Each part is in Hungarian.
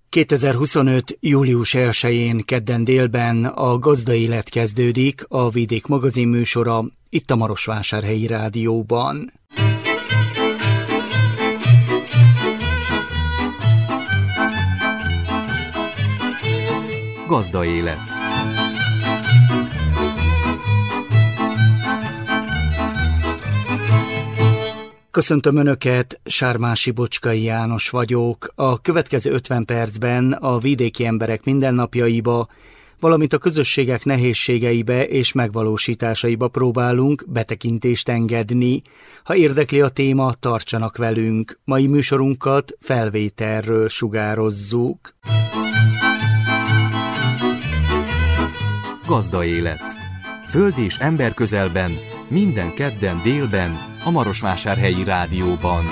2025. július 1-én kedden délben a Gazdaélet kezdődik, a Vidék magazin műsora itt a Marosvásárhelyi Rádióban. Gazdaélet. Köszöntöm Önöket, Sármási Bocskai János vagyok. A következő 50 percben a vidéki emberek mindennapjaiba, valamint a közösségek nehézségeibe és megvalósításaiba próbálunk betekintést engedni. Ha érdekli a téma, tartsanak velünk. Mai műsorunkat felvételről sugározzuk. Gazdaélet. Föld és ember közelben, minden kedden délben, a Marosvásárhelyi Rádióban.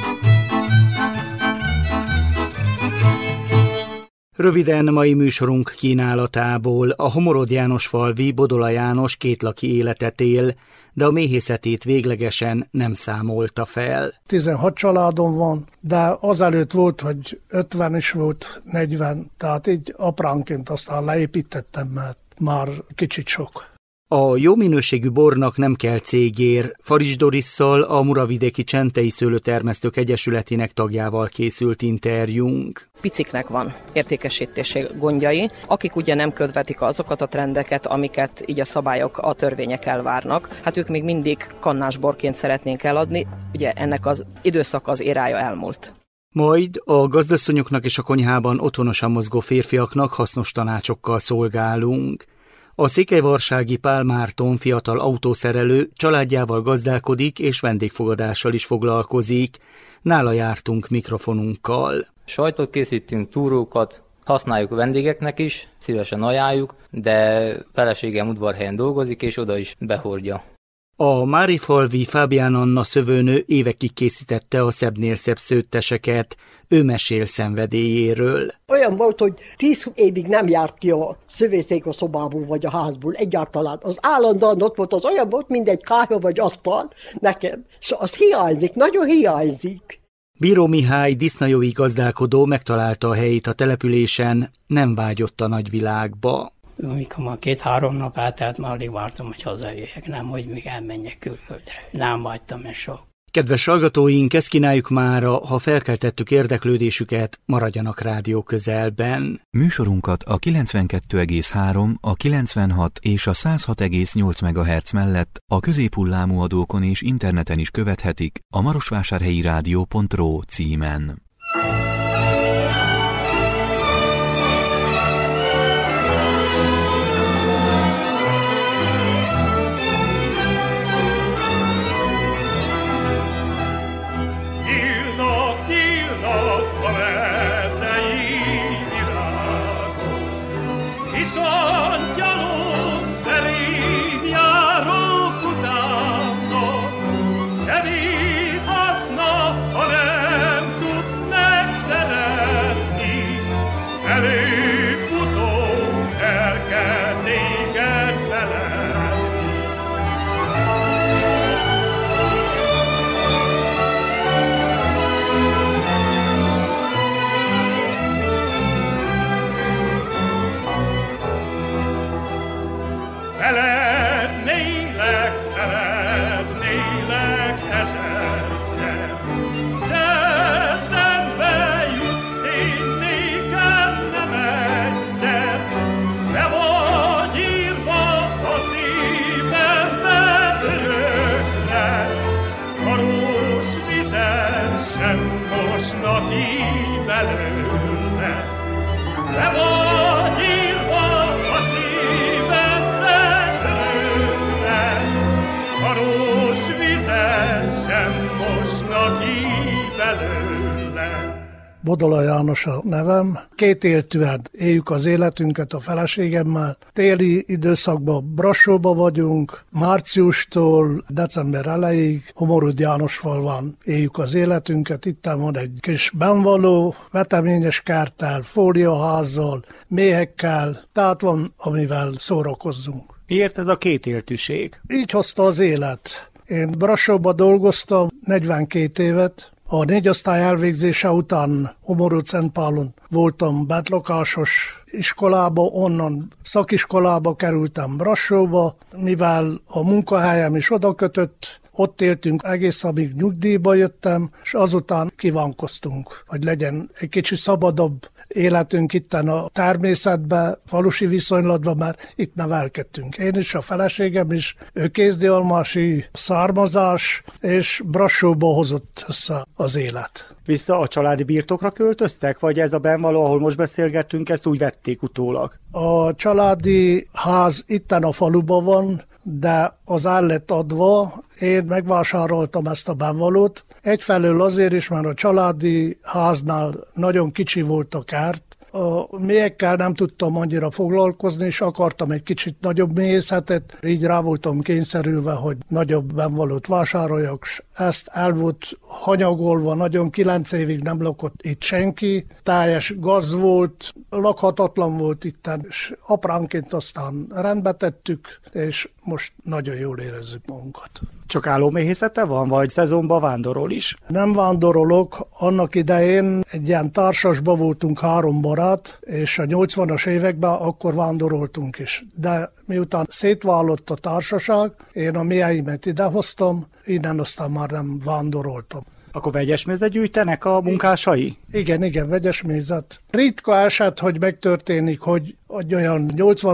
Röviden mai műsorunk kínálatából: a Homorod Jánosfalvi Bodola János kétlaki életet él, de a méhészetét véglegesen nem számolta fel. 16 családom van, de azelőtt volt, hogy 50 is volt, 40, tehát így apránként aztán leépítettem, mert már kicsit sok. A jó minőségű bornak nem kell cégér. Faris Dorisszal, a Muravidéki Csentei Szőlőtermesztők Egyesületének tagjával készült interjúnk. Piciknek van értékesítési gondjai, akik ugye nem követik azokat a trendeket, amiket így a szabályok, a törvények elvárnak. Hát ők még mindig kannásborként szeretnénk eladni, ugye ennek az időszak az érája elmúlt. Majd a gazdasszonyoknak és a konyhában otthonosan mozgó férfiaknak hasznos tanácsokkal szolgálunk. A székelyvarsági Pál Márton fiatal autószerelő családjával gazdálkodik és vendégfogadással is foglalkozik. Nála jártunk mikrofonunkkal. Sajtot készítünk, túrókat, használjuk vendégeknek is, szívesen ajánljuk, de feleségem udvarhelyen dolgozik és oda is behordja. A Márifalvi Fábián Anna szövőnő évekig készítette a szebbnél szebb szőtteseket. Ő mesél szenvedélyéről. Olyan volt, hogy 10 évig nem járt ki a szövészék a szobából vagy a házból egyáltalán. Az állandóan ott volt, az olyan volt, mint egy kályha vagy asztal nekem. És az hiányzik, nagyon hiányzik. Bíró Mihály disznajói gazdálkodó megtalálta a helyét a településen, nem vágyott a nagyvilágba. Amikor már 2-3 nap eltelt, már alig vártam, hogy hazajöjjek, nem, hogy még elmenjek külföldre. Nem vágytam ezt sok. Kedves hallgatóink, ezt kínáljuk mára, ha felkeltettük érdeklődésüket, maradjanak rádió közelben. Műsorunkat a 92,3, a 96 és a 106,8 MHz mellett a középhullámú adókon és interneten is követhetik a marosvásárhelyirádió.ro címen. Bodola János a nevem. Kétéltűen éljük az életünket a feleségemmel. Téli időszakban Brassóba vagyunk, márciustól december elejéig Homorod Jánosfalván éljük az életünket. Itt van egy kis benvaló, veteményes kerttel, fóliaházzal, méhekkel, tehát van, amivel szórakozzunk. Miért ez a kétéltűség? Így hozta az élet. Én Brassóba dolgoztam 42 évet, A 4 osztály elvégzése után Homorod Szentpálon voltam bentlakásos iskolába, onnan szakiskolába kerültem Brassóba, mivel a munkahelyem is oda kötött, ott éltünk egész, amíg nyugdíjba jöttem, és azután kívánkoztunk, hogy legyen egy kicsit szabadabb életünk itten a természetben, falusi viszonylatban, mert itt nevelkedtünk. Én is, a feleségem is, ő kézdialmási származás, és Brassóba hozott össze az élet. Vissza a családi birtokra költöztek, vagy ez a benvaló, ahol most beszélgettünk, ezt úgy vették utólag? A családi ház itten a faluban van, de az el lett adva, én megvásároltam ezt a benvalót. Egyfelől azért is, mert a családi háznál nagyon kicsi volt a kert, a méhekkel nem tudtam annyira foglalkozni, és akartam egy kicsit nagyobb méhészetet, így rá voltam kényszerülve, hogy nagyobb benvalót vásároljak, és ezt el volt hanyagolva, nagyon 9 évig nem lakott itt senki, teljes gaz volt, lakhatatlan volt itten, és apránként aztán rendbe tettük, és most nagyon jól érezzük magunkat. Csak állóméhészete van, vagy szezonban vándorol is? Nem vándorolok, annak idején egy ilyen társasban voltunk 3 barát, és a 80-as években akkor vándoroltunk is. De miután szétválott a társaság, én a méheimet idehoztam, innen aztán már nem vándoroltam. Akkor vegyesmézet gyűjtenek a munkásai? Igen, vegyesmézet. Ritka eset, hogy megtörténik, hogy olyan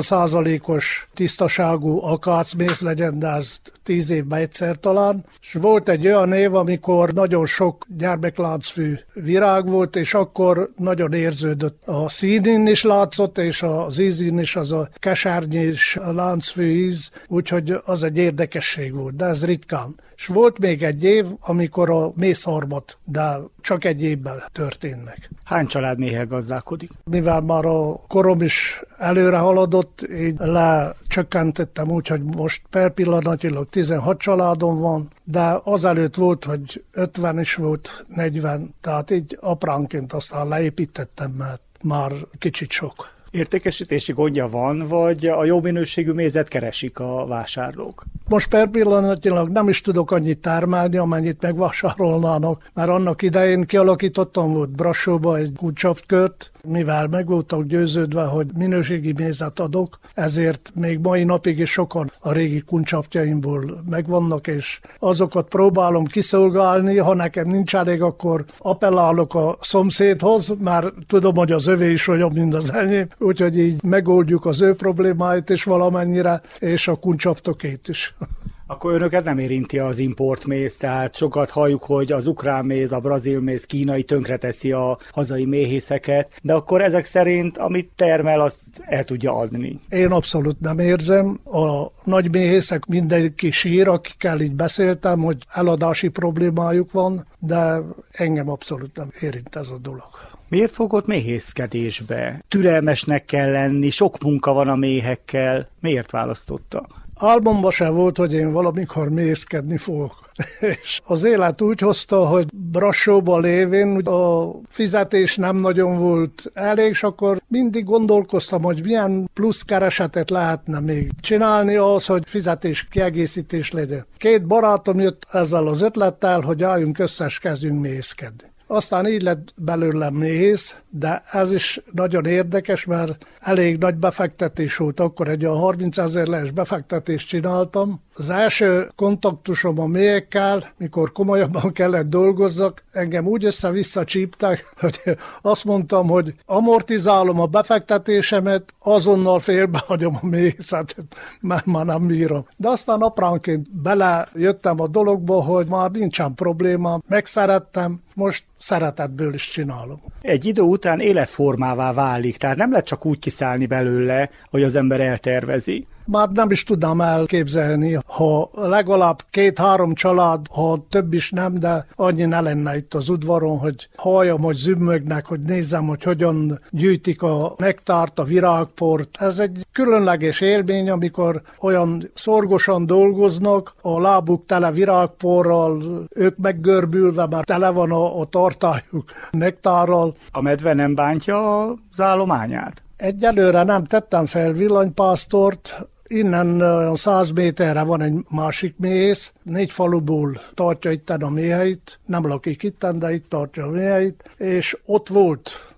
80%-os tisztaságú akácméz legyen, de ez 10 évben egyszer talán. És volt egy olyan év, amikor nagyon sok gyermekláncfű virág volt, és akkor nagyon érződött. A színén is látszott, és az ízén is az a kesárnyés láncfű íz, úgyhogy az egy érdekesség volt, de ez ritkán. És volt még egy év, amikor a mézharmat, de csak egy évben történt meg. Hány család méhel gazdálkodik? Mivel már a korom is előre haladott, így lecsökkentettem úgy, hogy most per pillanatilag 16 családom van, de azelőtt volt, hogy 50 is volt, 40, tehát így apránként aztán leépítettem, mert már kicsit sok. Értékesítési gondja van, vagy a jó minőségű mézet keresik a vásárlók? Most per pillanatilag nem is tudok annyit termelni, amennyit megvásárolnának, mert annak idején kialakítottam volt Brassóba egy kuncsaftkört, mivel meg voltak győződve, hogy minőségi mézet adok, ezért még mai napig is sokan a régi kuncsaftjaimból megvannak, és azokat próbálom kiszolgálni, ha nekem nincs elég, akkor appellálok a szomszédhoz, mert tudom, hogy az övé is olyan, mint az enyém, úgyhogy így megoldjuk az ő problémáit is valamennyire, és a kuncsaftokét is. Akkor önöket nem érinti az importméz, tehát sokat halljuk, hogy az ukrán méz, a brazil méz, kínai tönkreteszi a hazai méhészeket, de akkor ezek szerint, amit termel, azt el tudja adni. Én abszolút nem érzem. A nagy méhészek mindenki sír, akikkel így beszéltem, hogy eladási problémájuk van, de engem abszolút nem érint ez a dolog. Miért fogott méhészkedésbe? Türelmesnek kell lenni, sok munka van a méhekkel. Miért választotta? Álmomban sem volt, hogy én valamikor méhészkedni fogok. És az élet úgy hozta, hogy Brassóban lévén a fizetés nem nagyon volt elég, és akkor mindig gondolkoztam, hogy milyen plusz keresetet lehetne még csinálni ahhoz, hogy fizetés kiegészítés legyen. 2 barátom jött ezzel az ötlettel, hogy álljunk össze, és kezdjünk méhészkedni. Aztán így lett belőlem méhész, de ez is nagyon érdekes, mert elég nagy befektetés volt, akkor egy a 30 000 lejs befektetést csináltam. Az első kontaktusom a méhekkel, mikor komolyabban kellett dolgozzak, engem úgy össze-vissza csíptek, hogy azt mondtam, hogy amortizálom a befektetésemet, azonnal félbehagyom a méhészetet, mert már nem bírom. De aztán apránként belejöttem a dologba, hogy már nincsen probléma, megszerettem, most szeretetből is csinálom. Egy idő után életformává válik, tehát nem lehet csak úgy kiszállni belőle, hogy az ember eltervezi. Már nem is tudnám elképzelni, ha legalább 2-3 család, ha több is nem, de annyi ne lenne itt az udvaron, hogy halljam, hogy zümmögnek, hogy nézzem, hogy hogyan gyűjtik a nektárt, a virágport. Ez egy különleges élmény, amikor olyan szorgosan dolgoznak, a lábuk tele virágporral, ők meggörbülve, már tele van a tartályuk nektárral. A medve nem bántja az állományát? Egyelőre nem tettem fel villanypásztort, innen 100 méterre van egy másik méhész, 4 faluból tartja itten a méheit, nem lakik itten, de itt tartja a méheit, és ott volt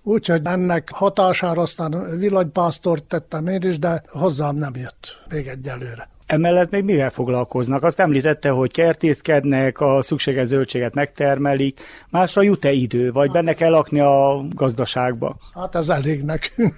Úgyhogy ennek hatására aztán villanypásztort tettem én is, de hozzám nem jött még egyelőre. Emellett még mivel foglalkoznak? Azt említette, hogy kertészkednek, a szükséges zöldséget megtermelik. Másra jut-e idő, vagy benne kell lakni a gazdaságba? Hát ez elég nekünk.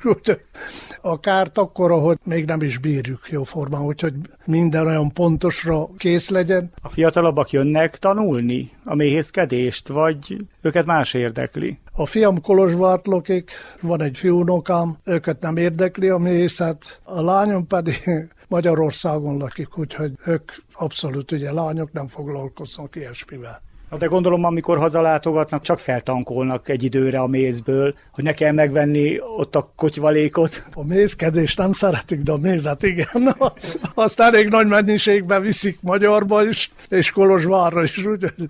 A kárt akkora, hogy még nem is bírjuk jóformán, úgyhogy minden olyan pontosra kész legyen. A fiatalabbak jönnek tanulni a méhészkedést, vagy őket más érdekli? A fiam Kolozsvártlókik, van egy fiúnokám, őket nem érdekli a méhészet, a lányom pedig Magyarországon lakik, úgyhogy ők abszolút, ugye lányok nem foglalkoznak ilyesmivel. De gondolom, amikor hazalátogatnak, csak feltankolnak egy időre a mézből, hogy ne kell megvenni ott a kotyvalékot. A mézkedést nem szeretik, de a mézet igen. Azt elég nagy mennyiségben viszik Magyarba is, és Kolozsvárra is. Úgyhogy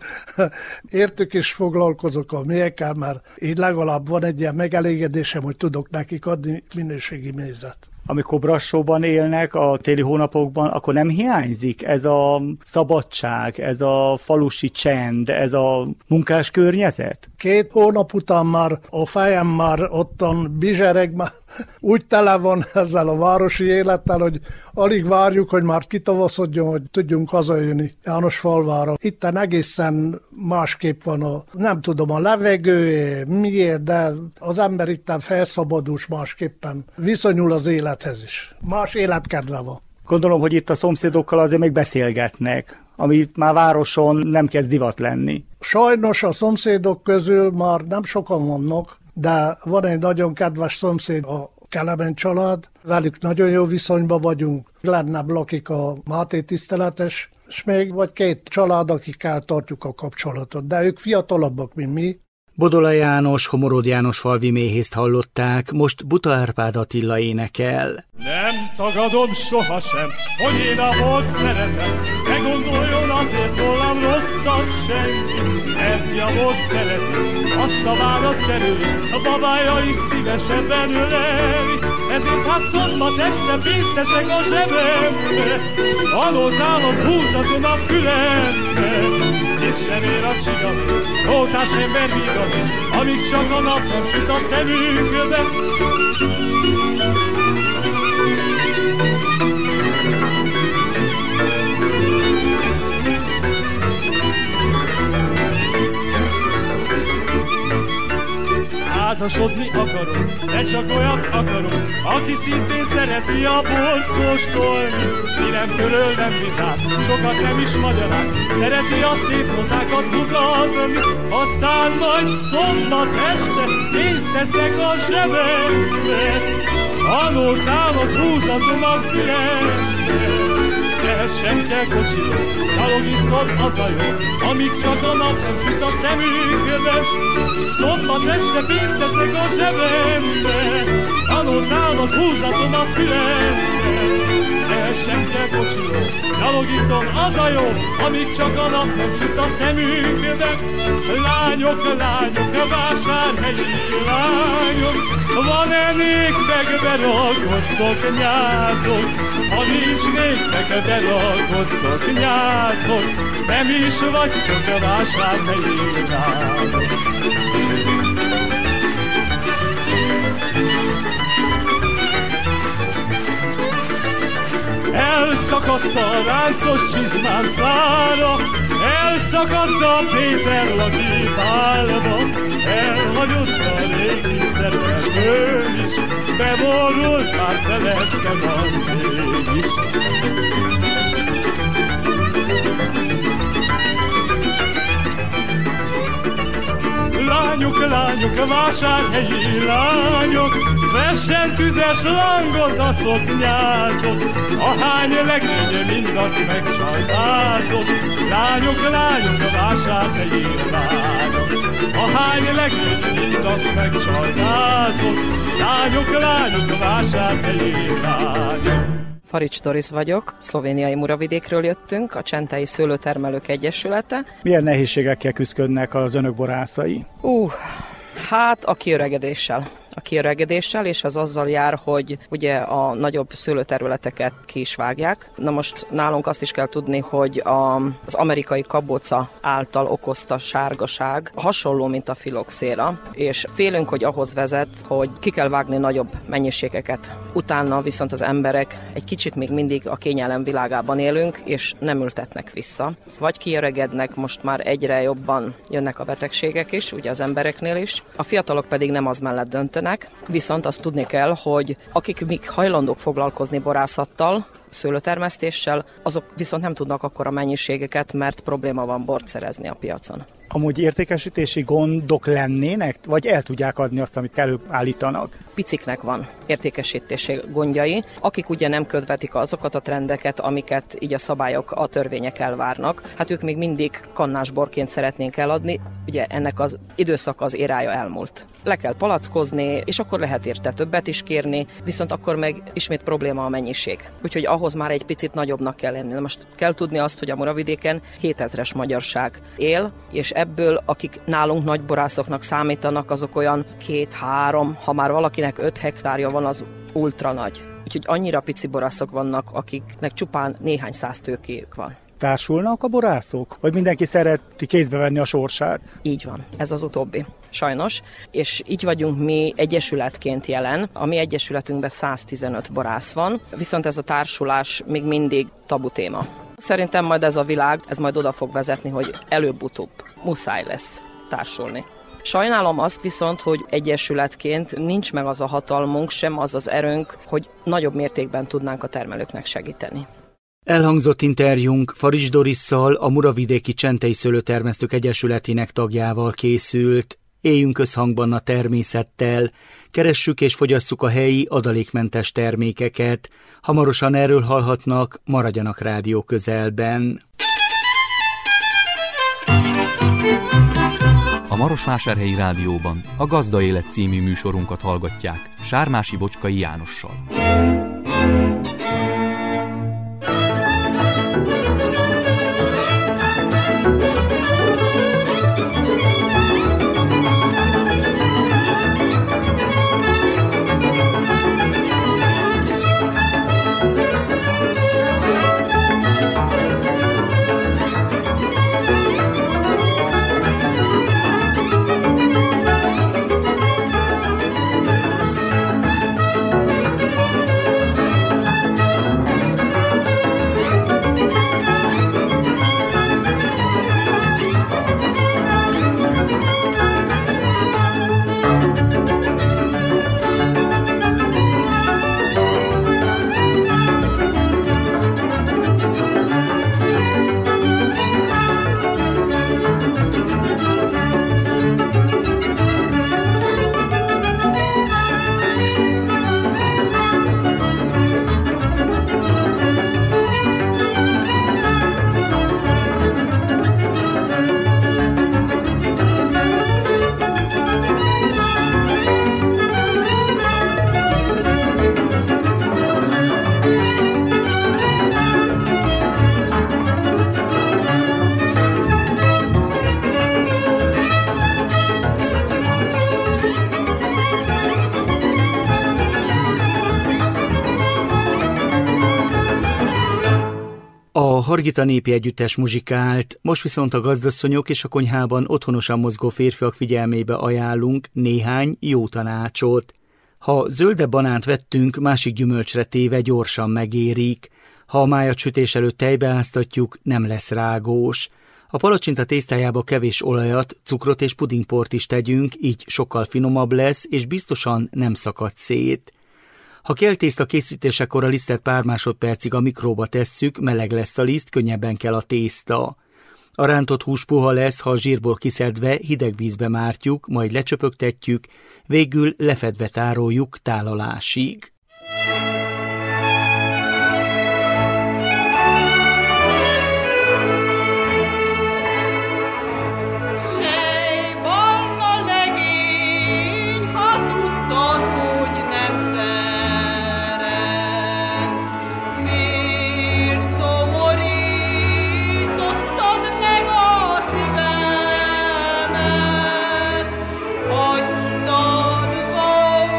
értük is foglalkozok a méhekkel, mert így legalább van egy ilyen megelégedésem, hogy tudok nekik adni minőségi mézet. Amikor Brassóban élnek a téli hónapokban, akkor nem hiányzik ez a szabadság, ez a falusi csend, ez a munkás környezet? 2 hónap után már a fejem már ottan bizsereg, már úgy tele van ezzel a városi élettel, hogy alig várjuk, hogy már kitavaszodjon, hogy tudjunk hazajönni Jánosfalvára. Itten egészen másképp van nem tudom, a levegő, miért, de az ember itten felszabadul, másképpen viszonyul az élethez is. Más életkedve van. Gondolom, hogy itt a szomszédokkal azért még beszélgetnek, amit már városon nem kezd divat lenni. Sajnos a szomszédok közül már nem sokan vannak, de van egy nagyon kedves szomszéd, a Kelemen család, velük nagyon jó viszonyban vagyunk. Lennebb lakik a Máté tiszteletes, és még vagy 2 család, akikkel tartjuk a kapcsolatot, de ők fiatalabbak, mint mi. Bodola János, Homorod János falvi méhészt hallották, most Buta Árpád Attila énekel. Nem tagadom sohasem, hogy én a volt szeretem, ne gondoljon azért rólam rosszat senki, mert ki a volt szereti, azt a várat kerüli, a babája is szívesebben öleli, ezért hát szombat este pénzt teszek a zsebembe, alótámat húzatom a fülembe, itt sem ér a csiga, nótás ember vigad, amíg csak a nap nem süt a szemünkbe. Házasodni akarok, de csak olyat akarok, aki szintén szereti a bort kóstolni. Mi nem körül, nem vitáz, sokat nem is magyaráz, szereti a szép notákat húzatni. Aztán majd szombat este pénzt teszek a zsebembe, a nótámat húzatom a fülembe. Sem kell kocsiról, gyalogiszom az a jó, amíg csak a nap nem süt a szemünkbe. Szombat este pénzt teszek a zsebembe, a nótámat húzatom a fülembe. Sem kell kocsiról, gyalogiszom az a jó, amíg csak a nap nem süt a szemünkbe. Lányok, lányok, a vásárhelyi lányok, van-e néktek berakott szoknyátok? Ha nincs néktek berakott szoknyátok, nem is vagytok a vásárhelyi lányok. Elszakadt a ráncos csizmám szára, elszakadt a Péter laki pálba, elhagyott a régi szeretőm is, beborult már felettem az mégis. Lányok, lányok, vásárhelyi lányok, vessen tüzes langot a szoknyátok, ahány legény mindazt megcsaltátok. Lányok, lányok, vásárhelyi lányok, ahány legény mindazt megcsaltátok. Lányok, lányok, vásárhelyi lányok. Farics Doris vagyok, szlovéniai Muravidékről jöttünk, a Csentei Szőlőtermelők Egyesülete. Milyen nehézségekkel küzdködnek az önök borászai? Hát a kiöregedéssel. a kiöregedéssel, és ez azzal jár, hogy ugye a nagyobb szőlőterületeket ki is vágják. Na most nálunk azt is kell tudni, hogy az amerikai kabóca által okozta sárgaság hasonló, mint a filoxéra, és félünk, hogy ahhoz vezet, hogy ki kell vágni nagyobb mennyiségeket. Utána viszont az emberek egy kicsit még mindig a kényelem világában élünk, és nem ültetnek vissza. Vagy kiöregednek, most már egyre jobban jönnek a betegségek is, ugye az embereknél is. A fiatalok pedig nem az mellett döntenek, viszont azt tudni kell, hogy akik még hajlandók foglalkozni borászattal, szőlőtermesztéssel, azok viszont nem tudnak akkora mennyiségeket, mert probléma van bort szerezni a piacon. Amúgy értékesítési gondok lennének, vagy el tudják adni azt, amit előállítanak? Piciknek van értékesítési gondjai, akik ugye nem követik azokat a trendeket, amiket így a szabályok, a törvények elvárnak. Hát ők még mindig kannásborként szeretnénk eladni, ugye ennek az időszak az érája elmúlt. Le kell palackozni, és akkor lehet érte többet is kérni, viszont akkor meg ismét probléma a mennyiség. Úgyhogy ahhoz már egy picit nagyobbnak kell lenni. Most kell tudni azt, hogy a Muravidéken 7000-es magyarság él, és ebből, akik nálunk nagy borászoknak számítanak, azok olyan 2-3, ha már valakinek 5 hektárja van, az ultra nagy. Úgyhogy annyira pici borászok vannak, akiknek csupán néhány száz tőkéjük van. Társulnak a borászok? Vagy mindenki szereti kézbe venni a sorsát? Így van, ez az utóbbi. Sajnos, és így vagyunk mi egyesületként jelen. A mi egyesületünkben 115 borász van, viszont ez a társulás még mindig tabu téma. Szerintem majd ez a világ, ez majd oda fog vezetni, hogy előbb-utóbb muszáj lesz társulni. Sajnálom azt viszont, hogy egyesületként nincs meg az a hatalmunk, sem az az erőnk, hogy nagyobb mértékben tudnánk a termelőknek segíteni. Elhangzott interjúnk Faris Dorisszal, a Muravidéki Csentei Szőlőtermesztők Egyesületének tagjával készült. Éljünk összhangban a természettel, keressük és fogyasszuk a helyi adalékmentes termékeket. Hamarosan erről hallhatnak, maradjanak rádió közelben. A Marosvásárhelyi Rádióban a Gazda Élet című műsorunkat hallgatják Sármási Bocskai Jánossal. A Hargita népi együttes muzsikált, most viszont a gazdasszonyok és a konyhában otthonosan mozgó férfiak figyelmébe ajánlunk néhány jó tanácsot. Ha zöldebb banánt vettünk, másik gyümölcsre téve gyorsan megérik. Ha a májat sütés előtt tejbe áztatjuk, nem lesz rágós. A palacsinta tésztájába kevés olajat, cukrot és pudingport is tegyünk, így sokkal finomabb lesz, és biztosan nem szakad szét. Ha kell tészta készítésekor a lisztet pár másodpercig a mikróba tesszük, meleg lesz a liszt, könnyebben kell a tészta. A rántott hús puha lesz, ha a zsírból kiszedve hideg vízbe mártjuk, majd lecsöpögtetjük, végül lefedve tároljuk tálalásig. Hagytad volna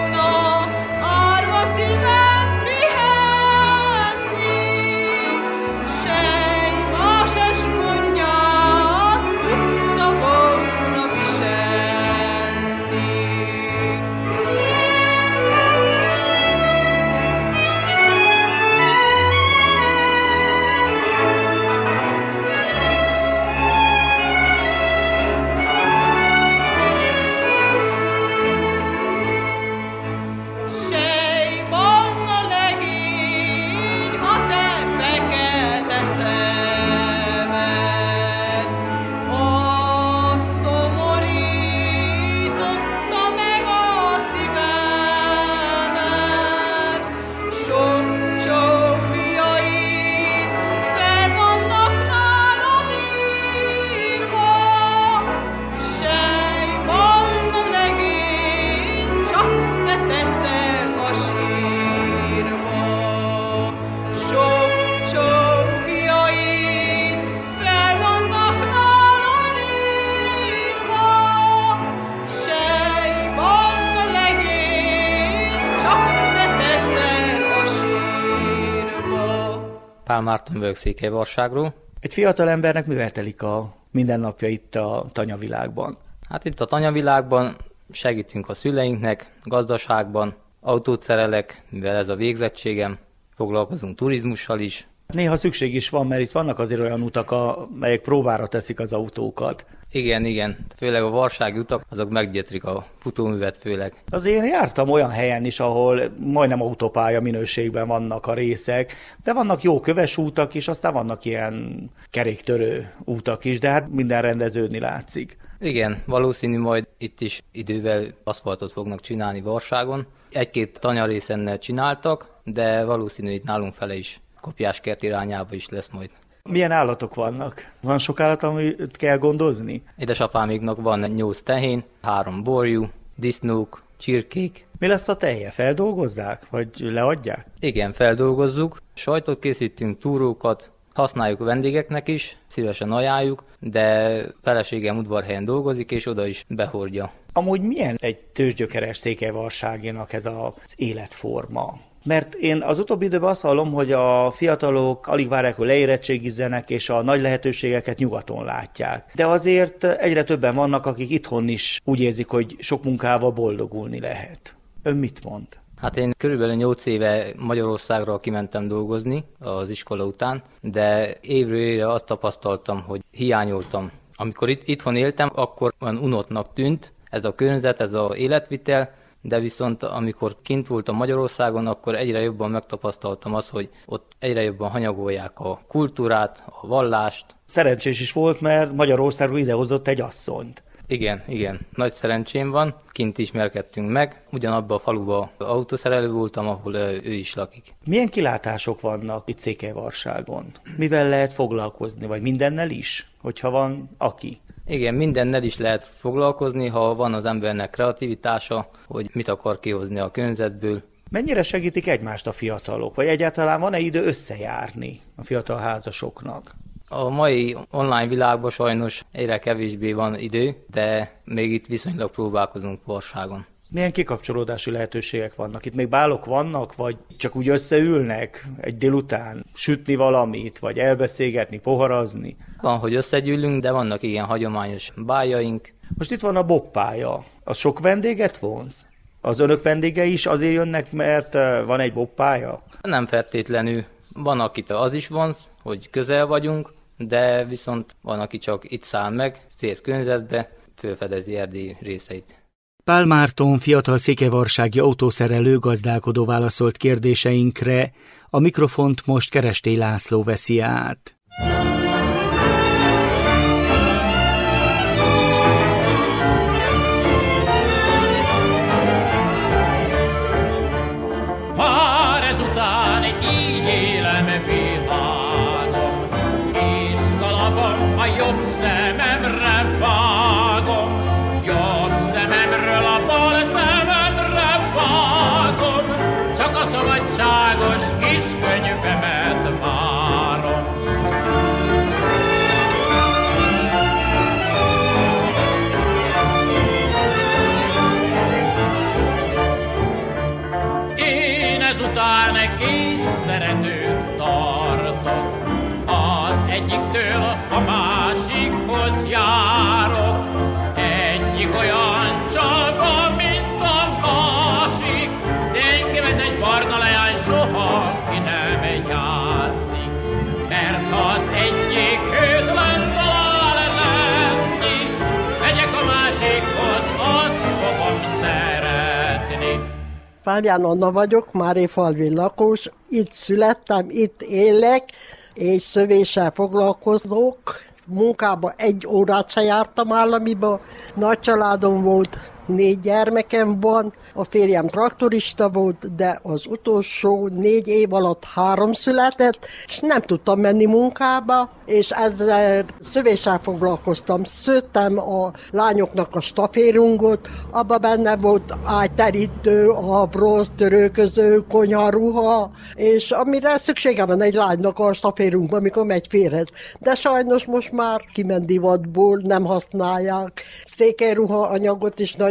Pál Márton vagyok Székelyvarságról. Egy fiatal embernek mivel telik a mindennapja itt a tanyavilágban? Hát itt a tanyavilágban segítünk a szüleinknek, gazdaságban, autót szerelek, mivel ez a végzettségem, foglalkozunk turizmussal is. Néha szükség is van, mert itt vannak azért olyan utak, amelyek próbára teszik az autókat. Igen. Főleg a varsági utak, azok meggyötrik a futóművet főleg. Azért én jártam olyan helyen is, ahol majdnem autópálya minőségben vannak a részek, de vannak jó köves útak is, aztán vannak ilyen keréktörő útak is, de hát minden rendeződni látszik. Igen, valószínű majd itt is idővel aszfaltot fognak csinálni Varságon. Egy-két tanyarészen csináltak, de valószínű itt nálunk fele is Kopjáskert irányába is lesz majd. Milyen állatok vannak? Van sok állat, amit kell gondozni? Édesapáméknak van 8 tehén, 3 borjú, disznók, csirkék. Mi lesz a teje? Feldolgozzák? Vagy leadják? Igen, feldolgozzuk. Sajtot készítünk, túrókat, használjuk a vendégeknek is, szívesen ajánljuk, de feleségem udvarhelyen dolgozik, és oda is behordja. Amúgy milyen egy tőzsgyökeres székelyvarságinak ez az életforma? Mert én az utóbbi időben azt hallom, hogy a fiatalok alig várják, hogy leérettségizzenek, és a nagy lehetőségeket nyugaton látják. De azért egyre többen vannak, akik itthon is úgy érzik, hogy sok munkával boldogulni lehet. Ön mit mond? Hát én körülbelül 8 éve Magyarországra kimentem dolgozni az iskola után, de évről évre azt tapasztaltam, hogy hiányoltam. Amikor itthon éltem, akkor olyan unottnak tűnt ez a környezet, ez az életvitel, de viszont amikor kint voltam Magyarországon, akkor egyre jobban megtapasztaltam azt, hogy ott egyre jobban hanyagolják a kultúrát, a vallást. Szerencsés is volt, mert Magyarországról idehozott egy asszonyt. Igen. Nagy szerencsém van, kint ismerkedtünk meg, ugyanabban a faluban autószerelő voltam, ahol ő is lakik. Milyen kilátások vannak itt Székelyvarságon? Mivel lehet foglalkozni, vagy mindennel is, hogyha van aki? Igen, mindennel is lehet foglalkozni, ha van az embernek kreativitása, hogy mit akar kihozni a környezetből. Mennyire segítik egymást a fiatalok, vagy egyáltalán van-e idő összejárni a fiatal házasoknak? A mai online világban sajnos egyre kevésbé van idő, de még itt viszonylag próbálkozunk Varságon. Milyen kikapcsolódási lehetőségek vannak? Itt még bálok vannak, vagy csak úgy összeülnek egy délután sütni valamit, vagy elbeszélgetni, poharazni? Van, hogy összegyűlünk, de vannak ilyen hagyományos báljaink. Most itt van a bobpálya. Az sok vendéget vonz? Az önök vendégei is azért jönnek, mert van egy bobpálya? Nem feltétlenül. Van, akit az is vonz, hogy közel vagyunk, de viszont van, aki csak itt száll meg, szép környezetbe, felfedezi Erdély részeit. Pál Márton, fiatal székelyvarsági autószerelő gazdálkodó válaszolt kérdéseinkre, a mikrofont most Kerestély László veszi át. Már ezután így élem világom, és kalapom a jobb szememre vágom, jobb szememről a bal szememre vágom, csak a szabadságos kis könyvemet várom. Én ezután két szeretőt tartok, az egyiktől a másikhoz járok. Egyik olyan csalva, mint a másik, de engemet egy barna leány soha ki nem játszik. Mert az egyik hőtlen talál lenni, megyek a másikhoz, azt fogom szeretni. Fábián Anna vagyok, Márépfalvi lakós, itt születtem, itt élek, és szövéssel foglalkozok. Munkába 1 órát se jártam államiba, nagy családom volt, 4 gyermekem van, a férjem traktorista volt, de az utolsó 4 év alatt 3 született, és nem tudtam menni munkába, és ezzel szövéssel foglalkoztam. Szőttem a lányoknak a staférungot, abban benne volt ágyterítő, abrosz, törőköző, konyharuha, és amire szüksége van egy lánynak a staférunkban, amikor megy férhez. De sajnos most már kiment divatból, nem használják. Székelyruha anyagot is nagyon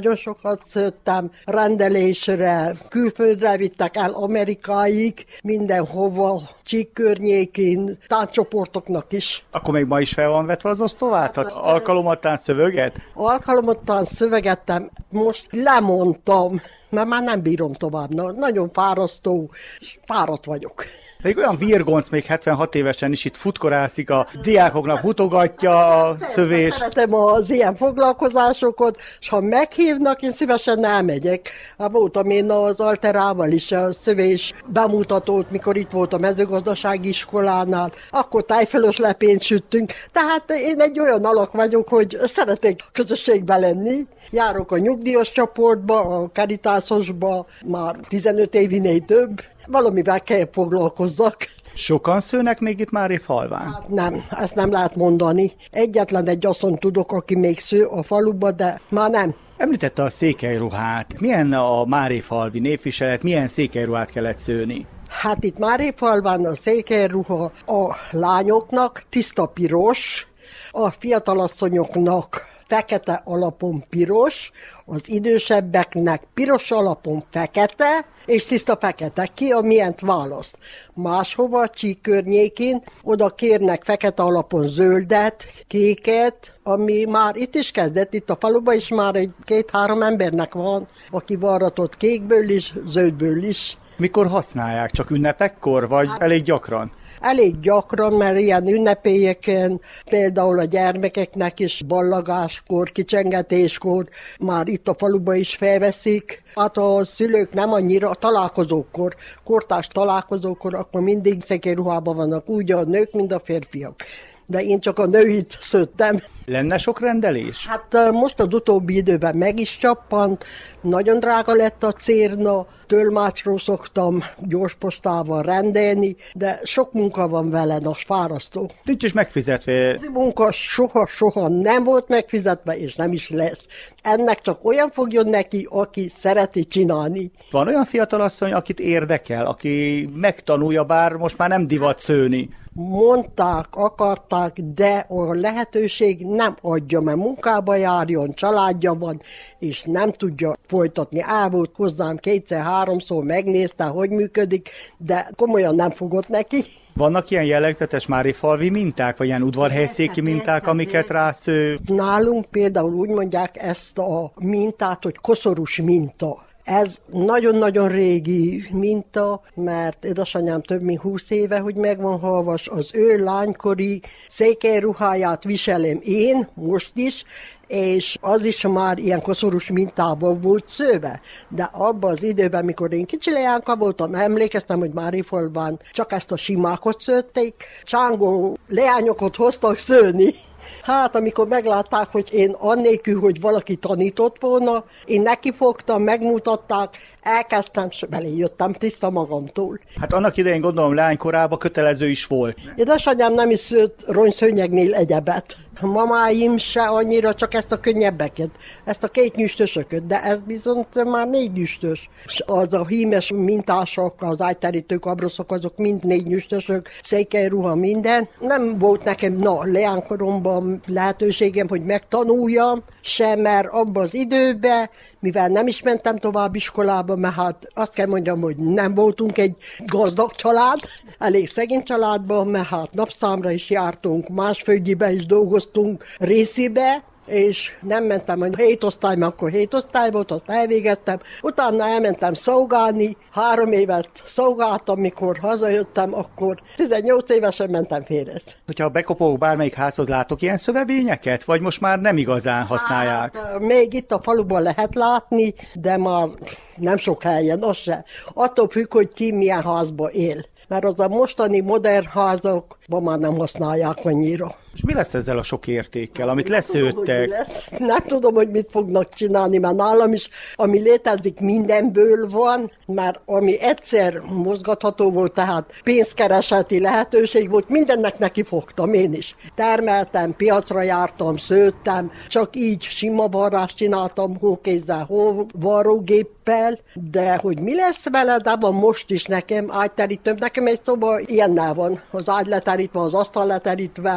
nagyon sokat szőttem, rendelésre, külföldre vittek el Amerikáig, mindenhova, Csík környékén, táncsoportoknak is. Akkor még ma is fel van vetve az osztóvát? Alkalomattán szöveget? Alkalomattán szövegettem, most lemondtam, mert már nem bírom tovább. Nagyon fárasztó, és fáradt vagyok. Még olyan virgonc még 76 évesen is itt futkorászik, a diákoknak mutogatja a szövést. Szeretem az ilyen foglalkozásokat, és ha meghívnak, én szívesen elmegyek. Voltam én az Alterával is a szövés bemutatót, mikor itt volt a mezőgazdasági iskolánál, akkor tájfölös lepényt süttünk. Tehát én egy olyan alak vagyok, hogy szeretek közösségben lenni. Járok a nyugdíjas csoportba, a Caritasosba, már 15 évinél több. Valamivel kell foglalkozzak. Sokan szőnek még itt Márépfalván? Hát nem, ezt nem lehet mondani. Egyetlen egy asszony tudok, aki még sző a faluba, de már nem. Említette a székelyruhát. Milyen a Márépfalvi népviselet, milyen székelyruhát kellett szőni? Hát itt Márépfalván a székelyruha a lányoknak tiszta piros, a fiatalasszonyoknak fekete alapon piros, az idősebbeknek piros alapon fekete, és tiszta fekete, ki amilyent választ. Máshova, Csík környékén, oda kérnek fekete alapon zöldet, kéket, ami már itt is kezdett, itt a faluban is már egy 2-3 embernek van, aki varratott kékből is, zöldből is. Mikor használják? Csak ünnepekkor, vagy elég gyakran? Elég gyakran, mert ilyen ünnepélyeken, például a gyermekeknek is ballagáskor, kicsengetéskor, már itt a faluban is felveszik. Hát a szülők nem annyira, a találkozókor, kortárs találkozókor, akkor mindig szekérruhában vannak, úgy a nők, mint a férfiak. De én csak a nőit szőttem. Lenne sok rendelés? Hát most az utóbbi időben meg is csappant, nagyon drága lett a cérna, tölmácsról szoktam gyorspostával rendelni, de sok munka van vele, az fárasztó. Nincs is megfizetve. Ez munka soha nem volt megfizetve, és nem is lesz. Ennek csak olyan fogjon neki, aki szereti csinálni. Van olyan fiatalasszony, akit érdekel, aki megtanulja, bár most már nem divat szőni? Mondták, akarták, de a lehetőség nem adja, mert munkába járjon, családja van, és nem tudja folytatni. Elvolt hozzám 2-3-szor, megnézte, hogy működik, de komolyan nem fogott neki. Vannak ilyen jellegzetes márépfalvi minták, vagy ilyen udvarhelyszéki minták, amiket rásző? Nálunk például úgy mondják ezt a mintát, hogy koszorús minta. Ez nagyon-nagyon régi minta, mert édesanyám több mint 20 éve, hogy megvan halvas, az ő lánykori székelyruháját viselem én, most is, és az is már ilyen koszorús mintában volt szőve. De abban az időben, mikor én kicsi leánka voltam, emlékeztem, hogy Márépfalván csak ezt a simákot szőtték, csángó leányokat hoztak szőni. Hát, amikor meglátták, hogy én annélkül, hogy valaki tanított volna, én nekifogtam, megmutatták, elkezdtem, és beléjöttem tiszta magamtól. Hát annak idején gondolom leánykorában kötelező is volt. Édesanyám nem is szőtt rongyszőnyegnél egyebet. A mamáim se annyira, csak ezt a könnyebbeket, ezt a 2 nyüstösöket, de ez bizony már 4 nyüstös. Az a hímes mintások, az ágyterítők, abroszok, azok mind 4 nyüstösök, székelyruha, minden. Nem volt nekem, leánykoromban lehetőségem, hogy megtanuljam, sem, mert abban az időben, mivel nem is mentem tovább iskolába, mert hát azt kell mondjam, hogy nem voltunk egy gazdag család, elég szegény családban, mert hát napszámra is jártunk, másföldjibe is dolgoztunk, részébe, és nem mentem, hogy 7 osztály, mert akkor 7 osztály volt, azt elvégeztem. Utána elmentem szolgálni, 3 évet szolgáltam, mikor hazajöttem, akkor 18 évesen mentem férjhez. Hogyha bekopogok bármelyik házhoz, látok ilyen szövevényeket, vagy most már nem igazán használják? Hát, még itt a faluban lehet látni, de már nem sok helyen, az se. Attól függ, hogy ki milyen házba él. Mert az a mostani modern házakban már nem használják annyira. És mi lesz ezzel a sok értékkel, amit leszőttek? Nem tudom, hogy mit fognak csinálni, mert nálam is, ami létezik, mindenből van, mert ami egyszer mozgatható volt, tehát pénzkereseti lehetőség volt, mindennek neki fogtam én is. Termeltem, piacra jártam, szőttem, csak így sima varrást csináltam, hókézzel, hóvarrógéppel, de hogy mi lesz vele, de van most is nekem ágyterítőm, nekem egy szoba ilyennel van, az ágy leterítve, az asztal leterítve.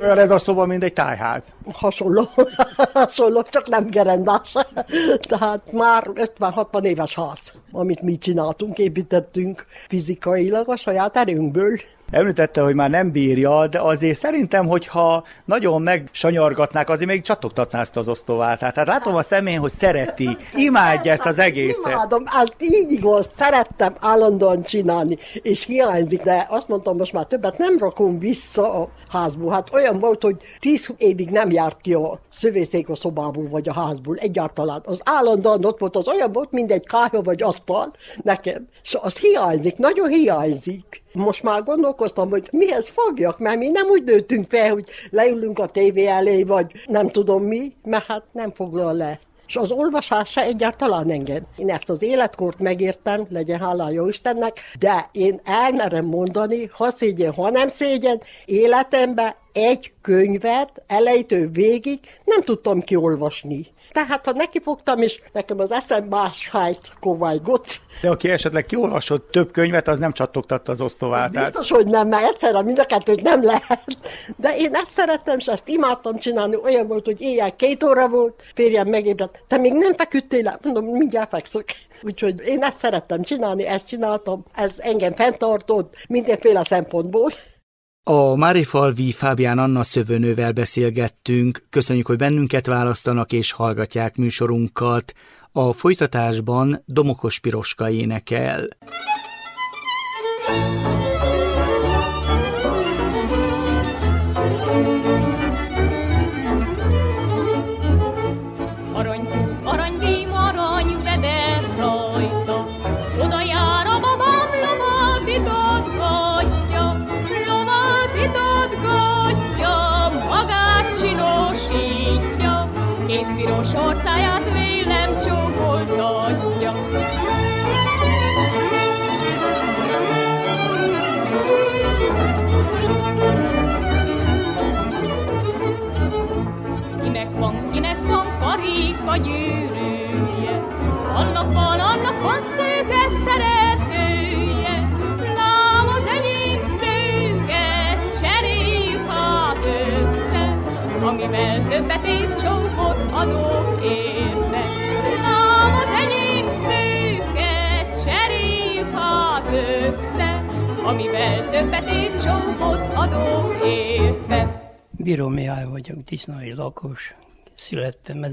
Olyan ez a szoba, mint egy tájház. Hasonló, csak nem gerendás. Tehát már 50-60 éves ház, amit mi csináltunk, építettünk fizikailag a saját erőnkből. Említette, hogy már nem bírja, de azért szerintem, hogyha nagyon megsanyargatnák, azért még csattogtatná ezt az osztovát. Tehát látom a szemén, hogy szereti, imádja ezt az egészet. Imádom, ez így igaz, szerettem állandóan csinálni, és hiányzik, de azt mondtam, most már többet nem rakom vissza a házból. Hát olyan volt, hogy 10 évig nem járt ki a szövészék a szobából, vagy a házból egyáltalán. Az állandóan ott volt, az olyan volt, mint egy kályha vagy asztal nekem, és az hiányzik, nagyon hiányzik. Most már gondolkoztam, hogy mihez fogjak, mert mi nem úgy nőttünk fel, hogy leülünk a tévé elé, vagy nem tudom mi, mert hát nem foglal le. És az olvasás se egyáltalán engem. Én ezt az életkort megértem, legyen hála jó Istennek, de én elmerem mondani, ha szégyen, ha nem szégyen, életemben egy könyvet elejétől végig nem tudtam kiolvasni. Tehát, ha nekifogtam, és nekem az eszem másfájt kovájgott. De aki esetleg kiolvasott több könyvet, az nem csattogtatta az osztovát. Biztos, hogy nem, mert egyszerre mind a kettőt nem lehet. De én ezt szerettem, és ezt imádtam csinálni. Olyan volt, hogy éjjel 2 óra volt, férjem megébredt. Te még nem feküdtél el? Mondom, mindjárt fekszök. Úgyhogy én ezt szerettem csinálni, ezt csináltam. Ez engem fenntartott mindenféle szempontból. A Márifalvi Fábián Anna szövőnővel beszélgettünk. Köszönjük, hogy bennünket választanak és hallgatják műsorunkat. A folytatásban Domokos Piroska énekel. Piros orcáját vélem csókoltatja. Kinek van karika gyűrűje, annak van szőke szeretője. Lám az enyém szőke, cseréljük hát össze, amivel többet ér csókot adok érte. Lám az enyém szőke, cseréljük hát össze, amivel többet ér csókot adok érte. Bíró Mihály vagyok, tisznói lakos. Születtem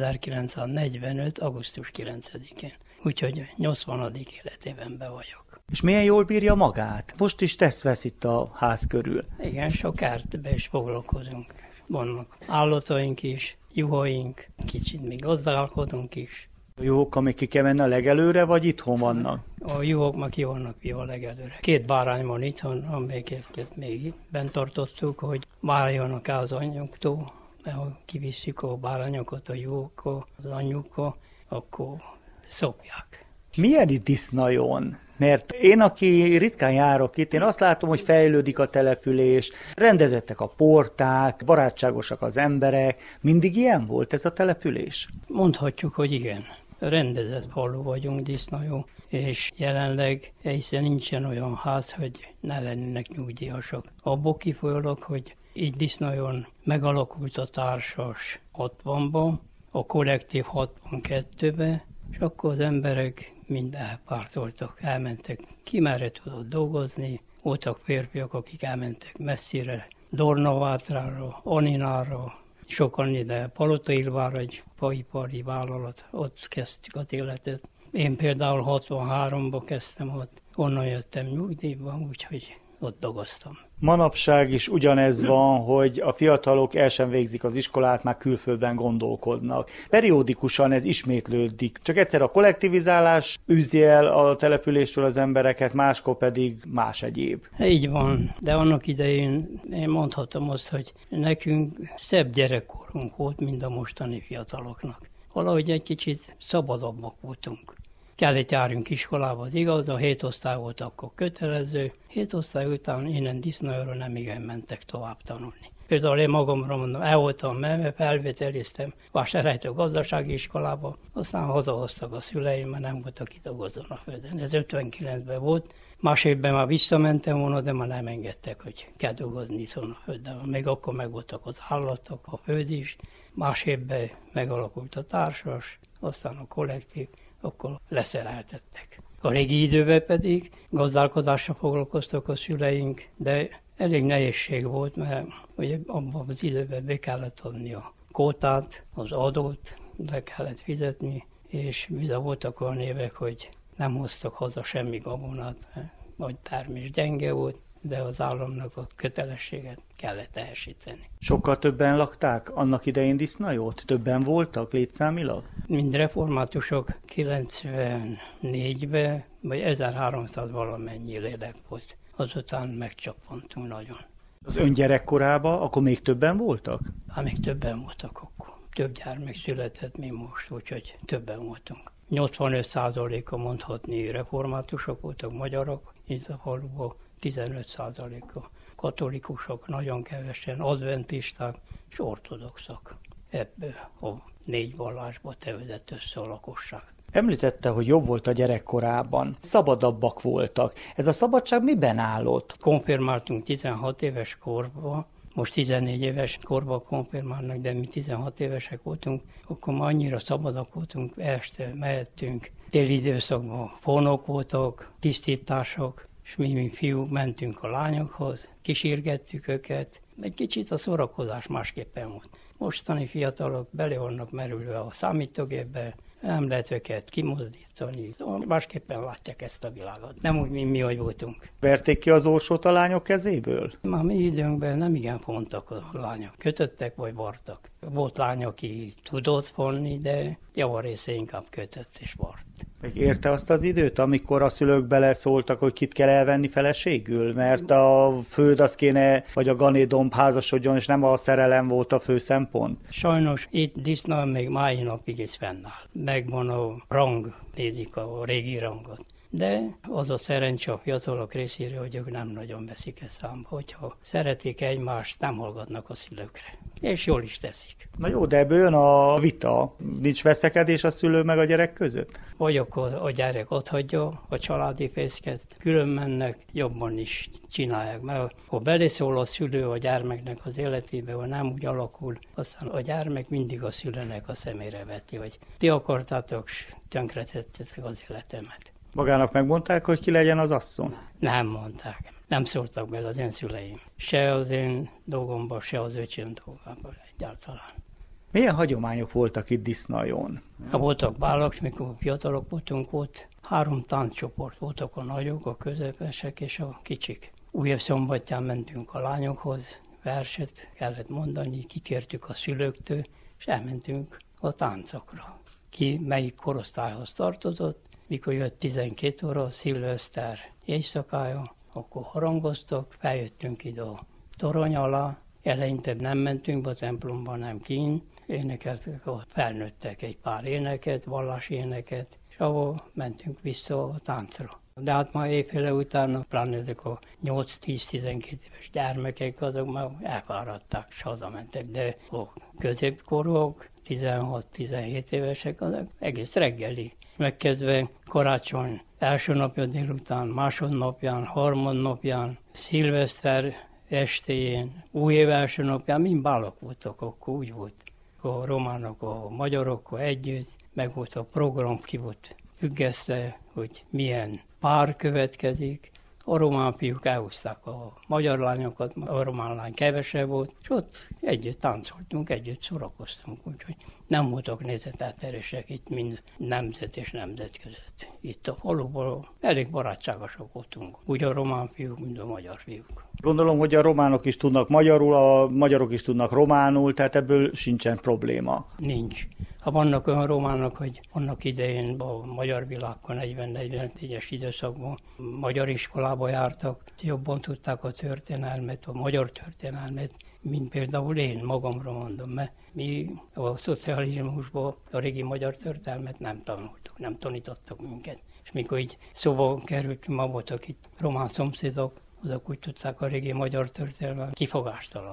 1945. augusztus 9-én. Úgyhogy 80. életévenben vagyok. És milyen jól bírja magát? Most is vesz itt a ház körül. Igen, sok kertbe is foglalkozunk. Vannak állataink is, juhaink, kicsit még gazdálkodunk is. A juhok, amik ki kell menni a legelőre, vagy itthon vannak? A juhok már ki vannak a legelőre. 2 bárány van itthon, amiket még bent tartottuk, hogy váljanak el az anyjuktól, mert ha kivisszük a bárányokat a juhokkal, az anyjukkal, akkor szopják. Milyen itt Disznajon? Mert én, aki ritkán járok itt, én azt látom, hogy fejlődik a település, rendezettek a porták, barátságosak az emberek. Mindig ilyen volt ez a település? Mondhatjuk, hogy igen. Rendezett falu vagyunk Disznajon, és jelenleg hiszen nincsen olyan ház, hogy ne lennének nyugdíjasok. Abból kifolyólag, hogy így Disznajon megalakult a társas 60-ban, a kollektív 62-ben, és akkor az emberek mind elpártoltak, elmentek ki merre tudott dolgozni. Voltak férfiak, akik elmentek messzire, Dornavátrára, Aninára, sokan ide Palotailvára, egy faipari vállalat, ott kezdtük az életet. Én például 63-ban kezdtem ott, onnan jöttem nyugdíjba, úgyhogy ott dolgoztam. Manapság is ugyanez van, hogy a fiatalok el sem végzik az iskolát, már külföldön gondolkodnak. Periódikusan ez ismétlődik. Csak egyszer a kollektivizálás űzi el a településről az embereket, máskor pedig más egyéb. Így van, de annak idején én mondhatom azt, hogy nekünk szebb gyerekkorunk volt, mint a mostani fiataloknak. Valahogy egy kicsit szabadabbak voltunk. Kellett járjunk iskolába, az igaz, a 7 osztály volt akkor kötelező. 7 osztály után innen Disznajóra nem igen mentek tovább tanulni. Például én magamra mondom, el voltam, mert felvételiztem Vásárhelytől gazdasági iskolába, aztán hazahoztak a szüleim, mert nem voltak itt a Gozdonaföldön. Ez 59-ben volt. Más évben már visszamentem volna, de már nem engedtek, hogy kell dolgozni Szonaföldön. Még akkor megvoltak az állatok, a föld is. Más évben megalakult a társas, aztán a kollektív, akkor leszereltettek. A régi időben pedig gazdálkodással foglalkoztak a szüleink, de elég nehézség volt, mert ugye abban az időben be kellett adni a kótát, az adót, le kellett fizetni, és bizony voltak olyan évek, hogy nem hoztak haza semmi gabonát, mert nagy termés gyenge volt, de az államnak a kötelességet kellett teljesíteni. Sokkal többen lakták annak idején Disznajót? Többen voltak létszámilag? Mind reformátusok 94-ben, vagy 1300 valamennyi lélek volt. Azután megcsappantunk nagyon. Az ön gyerekkorában akkor még többen voltak? Hát még többen voltak akkor. Több gyermek született, mint most, úgyhogy többen voltunk. 85%-a mondhatni reformátusok voltak, magyarok, itt a faluban 15%-a katolikusok, nagyon kevesen, adventisták és ortodoxok. Ebből a 4 vallásból tevődött össze a lakosság. Említette, hogy jobb volt a gyerekkorában, szabadabbak voltak. Ez a szabadság miben állott? Konfirmáltunk 16 éves korban, most 14 éves korban konfirmálnak, de mi 16 évesek voltunk, akkor már annyira szabadak voltunk, este mehettünk. Téli időszakban fónok voltak, tisztítások, és mi fiúk mentünk a lányokhoz, kísérgettük őket. Egy kicsit a szórakozás másképpen volt. Mostani fiatalok bele vannak merülve a számítógépbe, nem lehet őket kimozdítani, másképpen látják ezt a világot. Nem úgy, mint mi, hogy voltunk. Verték ki az orsót a lányok kezéből? Már mi időnkben nem igen fontak a lányok. Kötöttek vagy vartak. Volt lány, aki tudott vonni, de javarésze inkább kötött és vart. Meg érte azt az időt, amikor a szülők beleszóltak, hogy kit kell elvenni feleségül? Mert a föld az kéne, vagy a ganédomb házasodjon, és nem a szerelem volt a fő szempont? Sajnos itt Disznajon még mai napig is fennáll. Megvan a rang, nézik a régi rangot. De az a szerencse a fiatalok részére, hogy ők nem nagyon veszik ezt számba, hogyha szeretik egymást, nem hallgatnak a szülőkre. És jól is teszik. Na jó, de ebből jön a vita. Nincs veszekedés a szülő meg a gyerek között? Vagy akkor a gyerek otthagyja a családi fészket, külön mennek, jobban is csinálják. Mert ha beleszól a szülő a gyermeknek az életébe, ha nem úgy alakul, aztán a gyermek mindig a szülőnek a szemére veti, hogy ti akartátok, s tönkretettetek az életemet. Magának megmondták, hogy ki legyen az asszony? Nem mondták. Nem szóltak bele az én szüleim. Se az én dolgomban, se az öcsém dolgában egyáltalán. Milyen hagyományok voltak itt Disznajon? Voltak bálak, és mikor fiatalok voltunk, volt 3 tánccsoport. Voltak a nagyok, a közepesek és a kicsik. Újabb szombatján mentünk a lányokhoz, verset kellett mondani, kikértük a szülőktől, és elmentünk a táncokra. Ki melyik korosztályhoz tartozott, mikor jött 12 óra, szilveszter éjszakája, akkor harangoztak, feljöttünk ide a torony alá, eleinte nem mentünk be a templomban, nem kín, énekeltek, ahol felnőttek egy pár éneket, vallási éneket, és ahol mentünk vissza a táncra. De hát már évféle utána, pláne ezek a 8-10-12 éves gyermekek, azok már elfáradták, és hazamentek, de a középkorúak, 16-17 évesek, azok egész reggeli. Megkezdve karácsony első napja délután, másodnapján, harmadnapján, szilveszter estéjén, új év első napján, mind bálok voltak, akkor úgy volt. A románok, a magyarokkal együtt, meg volt a program, ki volt függesztve, hogy milyen pár következik. A román fiúk elhúzták a magyar lányokat, a román lány kevesebb volt, és ott együtt táncoltunk, együtt szórakoztunk, úgyhogy nem voltak nézeteltérések itt mind nemzet és nemzet között. Itt a faluban elég barátságosak voltunk, úgy a román fiúk, mint a magyar fiúk. Gondolom, hogy a románok is tudnak magyarul, a magyarok is tudnak románul, tehát ebből sincsen probléma. Nincs. Ha vannak olyan románok, hogy annak idején a magyar világban 40-44-es időszakban magyar iskolába jártak, jobban tudták a történelmet, a magyar történelmet, mint például én magamra mondom, mert mi a szocializmusban a régi magyar történelmet nem tanultuk, nem tanítottak minket. És mikor így szóba került, ma voltak itt román szomszédok, azok úgy tudták a régi magyar történelmet kifogástalanul.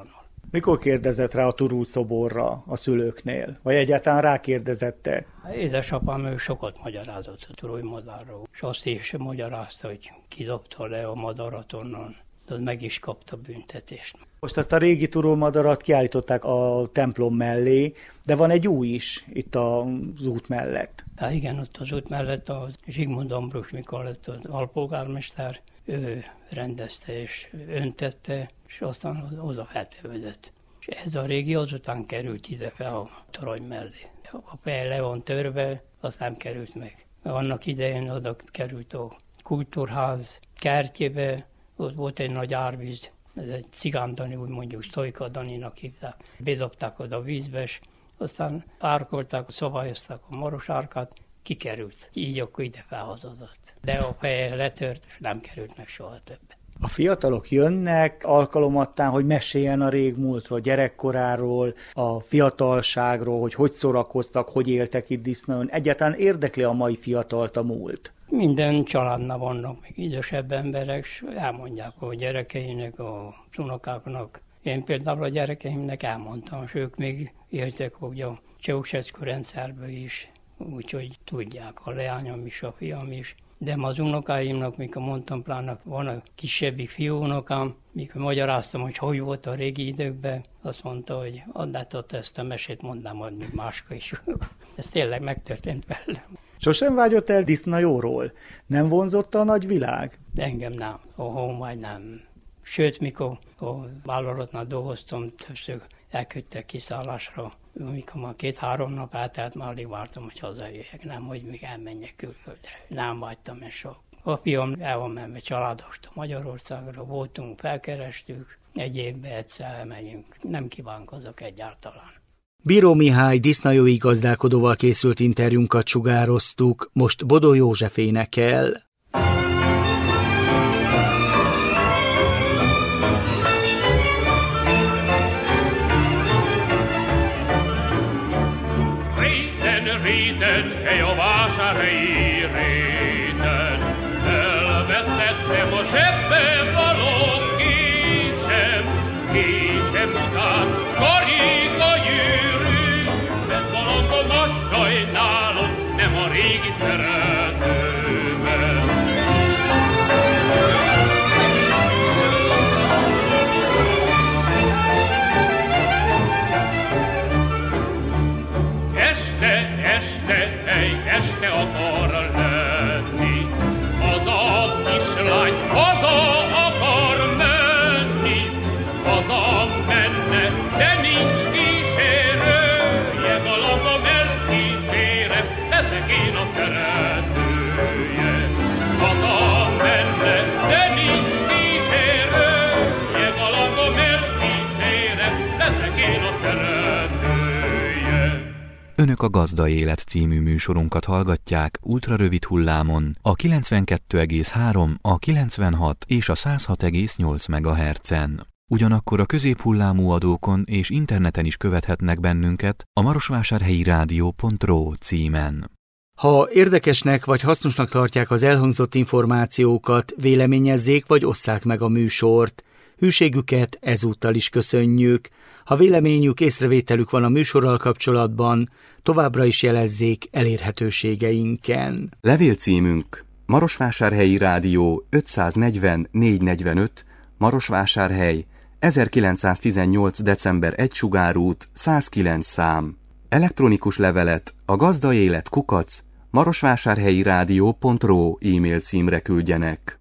Mikor kérdezett rá a Turul szoborra a szülőknél? Vagy egyáltalán rákérdezette? Édesapám ő sokat magyarázott a Turul madárról, és azt is magyarázta, hogy kidobta le a madarat onnan, de meg is kapta büntetést. Most ezt a régi Turul madarat kiállították a templom mellé, de van egy új is itt az út mellett. Hát igen, ott az út mellett a Zsigmond Ambrus, mikor lett az alpolgármester, ő rendezte és öntette, és aztán oda feltevődött. És ez a régi azután került ide fel a torony mellé. A fel le van törve, az nem került meg. Annak idején oda került a kultúrház kertjébe, ott volt egy nagy árvíz, ez egy Cigándani, úgy mondjuk Sztojka Daninak hívták. Bedobták oda a vízbe, és aztán árkolták, szabályozták a Marosárkát, kikerült. Így akkor ide felhazazott. De a feje letört, és nem került meg soha többet. A fiatalok jönnek alkalomattán, hogy meséljen a régmúltról, a gyerekkoráról, a fiatalságról, hogy szórakoztak, hogy éltek itt Disznajon. Egyáltalán érdekli a mai fiatalt a múlt? Minden családnál vannak még idősebb emberek, és elmondják a gyerekeinek, a unokáknak. Én például a gyerekeimnek elmondtam, és ők még éltek hogy a Ceausescu rendszerből is, úgyhogy tudják, a leányom is, a fiam is. De az unokáimnak, mikor mondtam, pláne van a kisebbik fiúnokám, mikor magyaráztam, hogy volt a régi időkben, azt mondta, hogy add át ezt a mesét, mondnám, hogy még máskor is. Ez tényleg megtörtént velem. Sosem vágyott el Disznajóról? Nem vonzotta a nagy világ? De engem nem, a Hómáj nem. Sőt, mikor a vállalatnál dolgoztam, többször elküldtek kiszállásra. Mikor már 2-3 nap eltelt, már alig vártam, hogy hazajöjjek, nem, hogy még elmenjek külföldre. Nem vágytam el sok. A fiam el van menve családosta Magyarországra, voltunk, felkerestük, egy évben egyszer elmegyünk. Nem kívánkozok egyáltalán. Bíró Mihály disznajói gazdálkodóval készült interjúnkat sugároztuk, most Bodó József énekel. Réten, hely a vásárhelyi réten, elvesztettem a zsebbe való késem után, karika gyűrű, mert valangom a sajnálom, nem a régi szeretőmet. Este akar lenni, az a kislány haza akar menni, haza menne, de nincs kísérője, galambom elkísérem, leszek én a szeretője. Haza menne, de nincs kísérője, galambom elkísérem, leszek én a szeretője. Önök a Gazda Élet című műsorunkat hallgatják ultrarövid hullámon a 92,3, a 96 és a 106,8 MHz-en. Ugyanakkor a középhullámú adókon és interneten is követhetnek bennünket a marosvásárhelyi rádió.ro címen. Ha érdekesnek vagy hasznosnak tartják az elhangzott információkat, véleményezzék vagy osszák meg a műsort. Hűségüket ezúttal is köszönjük. Ha véleményük, észrevételük van a műsorral kapcsolatban, továbbra is jelezzék elérhetőségeinken. Levélcímünk: Marosvásárhelyi Rádió 540 445, Marosvásárhely, 1918. december 1 Sugárút, 109 szám. Elektronikus levelet a gazdaélet@marosvásárhelyirádió.ro e-mail címre küldjenek.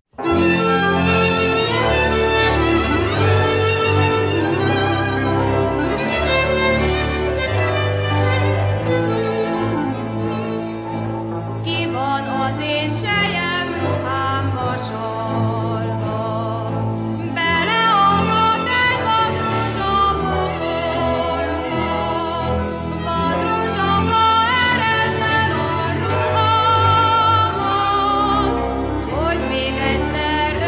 Egyszer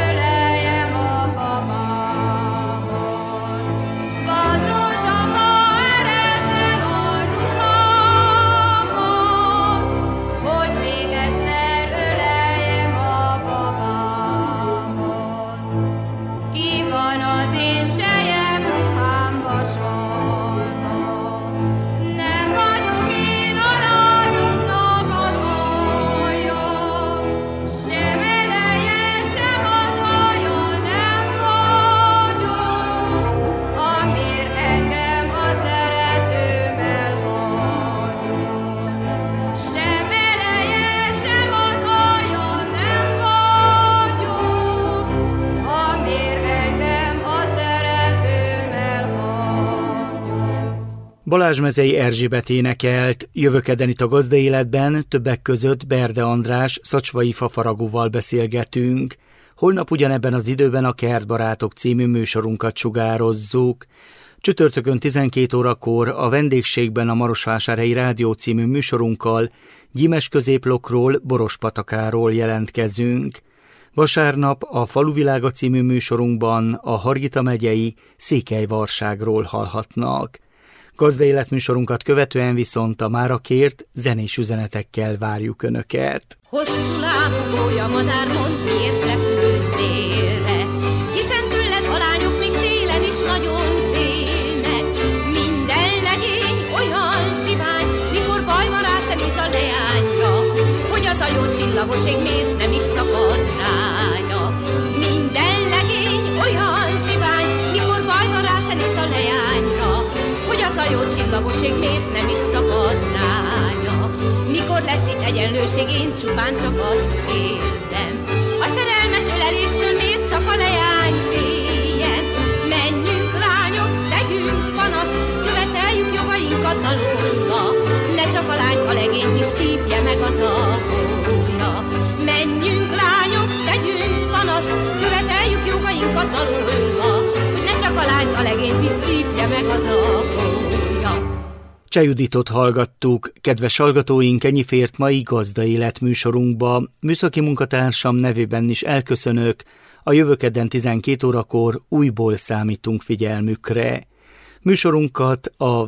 Balázsmezei Erzsébet énekelt, jövökeden itt a Gazdaéletben többek között Berde András szacsvai fafaragóval beszélgetünk. Holnap ugyanebben az időben a Kertbarátok című műsorunkat sugározzuk. Csütörtökön 12 órakor a vendégségben a Marosvásárhelyi Rádió című műsorunkkal Gyímes középlokról, Borospatakáról jelentkezünk. Vasárnap a Faluvilága című műsorunkban a Hargita megyei Székelyvarságról hallhatnak. Gazdaéletműsorunkat követően viszont a mára kért zenés üzenetekkel várjuk Önöket. Hosszú lábú gólyamadár, mondd, miért repülőz délre, hiszen tőled a lányok még télen is nagyon félnek. Minden legény olyan sivány, mikor baj van rá, se néz a leányra, hogy az a jó csillagoség miért nem is szakad rája. Minden legény olyan sivány, mikor baj van rá, se néz a leányra, hogy az a jó csillagoség miért nem is szakad rája. Mikor lesz itt egyenlőség, én csupán csak azt kérdem, a szerelmes öleléstől miért csak a leány féljen? Menjünk lányok, tegyünk panaszt, követeljük jogainkat dalolva, ne csak a lány, a legényt is csípje meg az agója. Menjünk lányok, tegyünk panaszt, követeljük jogainkat dalolva, hogy ne csak a lány, a legényt is csípje meg az agója. Cseh Juditot hallgattuk, kedves hallgatóink, ennyi fért mai Gazdaélet műsorunkba. Műszaki munkatársam nevében is elköszönök, a jövőkedden 12 órakor újból számítunk figyelmükre. Műsorunkat a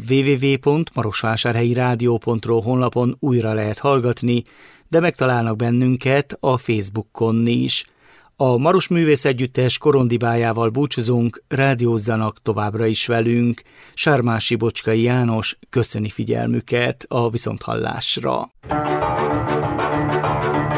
www.marosvásárhelyirádió.ro honlapon újra lehet hallgatni, de megtalálnak bennünket a Facebookon is. A Maros Művész Együttes korondibájával búcsúzunk, rádiózzanak továbbra is velünk. Sármási Bocskai János köszöni figyelmüket, a viszonthallásra.